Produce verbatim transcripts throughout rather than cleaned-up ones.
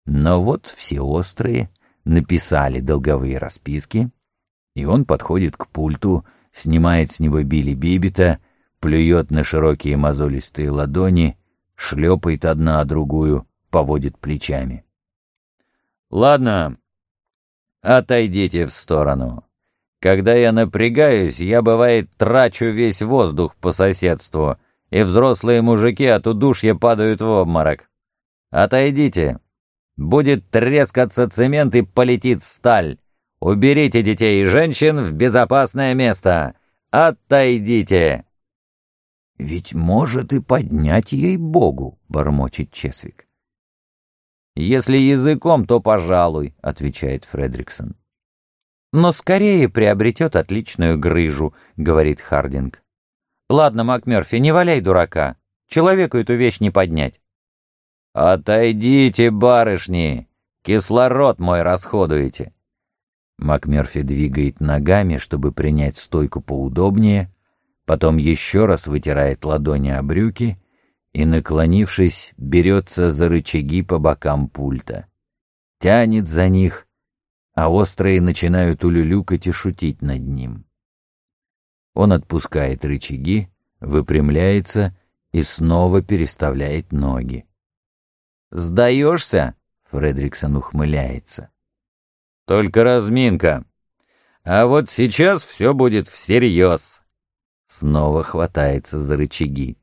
Но вот все острые написали долговые расписки, и он подходит к пульту, снимает с него Билли Бибита, плюет на широкие мозолистые ладони, шлепает одна о другую, поводит плечами. «Ладно, отойдите в сторону. Когда я напрягаюсь, я, бывает, трачу весь воздух по соседству, и взрослые мужики от удушья падают в обморок. Отойдите. Будет трескаться цемент и полетит сталь. Уберите детей и женщин в безопасное место. Отойдите!» «Ведь может и поднять, ей-богу», — бормочет Чесвик. «Если языком, то пожалуй», — отвечает Фредриксон. «Но скорее приобретет отличную грыжу», — говорит Хардинг. «Ладно, МакМёрфи, не валяй дурака. Человеку эту вещь не поднять». «Отойдите, барышни! Кислород мой расходуете!» МакМёрфи двигает ногами, чтобы принять стойку поудобнее, потом еще раз вытирает ладони о брюки и, наклонившись, берется за рычаги по бокам пульта. Тянет за них, а острые начинают улюлюкать и шутить над ним. Он отпускает рычаги, выпрямляется и снова переставляет ноги. «Сдаешься?» — Фредриксон ухмыляется. «Только разминка. А вот сейчас все будет всерьез». Снова хватается за рычаги.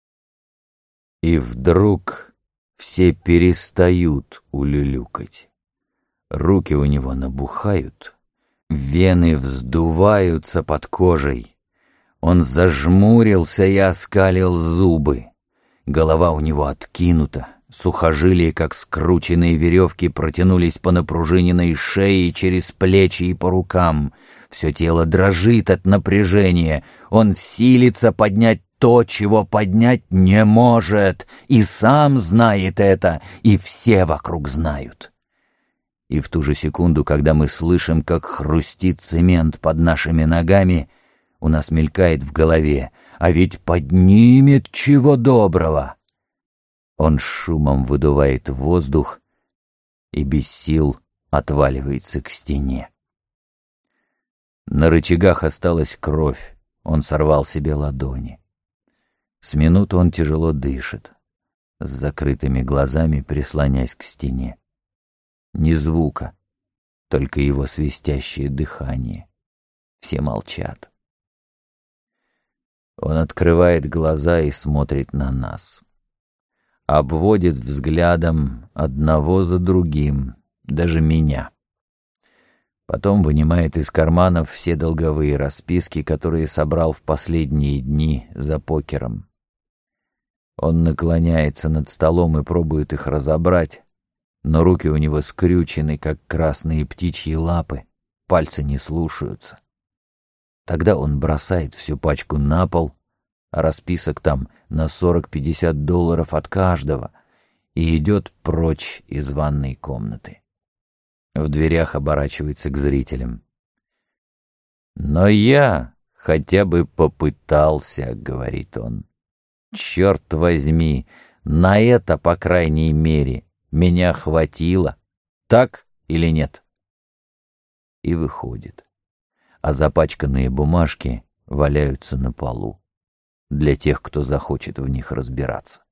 И вдруг все перестают улюлюкать. Руки у него набухают, вены вздуваются под кожей. Он зажмурился и оскалил зубы. Голова у него откинута. Сухожилия, как скрученные веревки, протянулись по напружиненной шее через плечи и по рукам. Все тело дрожит от напряжения. Он силится поднять то, чего поднять не может, и сам знает это, и все вокруг знают. И в ту же секунду, когда мы слышим, как хрустит цемент под нашими ногами, у нас мелькает в голове: а ведь поднимет чего доброго. Он шумом выдувает воздух и без сил отваливается к стене. На рычагах осталась кровь, он сорвал себе ладони. С минуту он тяжело дышит, с закрытыми глазами прислонясь к стене. Ни звука, только его свистящее дыхание. Все молчат. Он открывает глаза и смотрит на нас. Обводит взглядом одного за другим, даже меня. Потом вынимает из карманов все долговые расписки, которые собрал в последние дни за покером. Он наклоняется над столом и пробует их разобрать, но руки у него скрючены, как красные птичьи лапы, пальцы не слушаются. Тогда он бросает всю пачку на пол, а расписок там на сорок-пятьдесят долларов от каждого, и идет прочь из ванной комнаты. В дверях оборачивается к зрителям. «Но я хотя бы попытался», — говорит он. «Черт возьми, на это, по крайней мере, меня хватило. Так или нет?» И выходит, а запачканные бумажки валяются на полу для тех, кто захочет в них разбираться.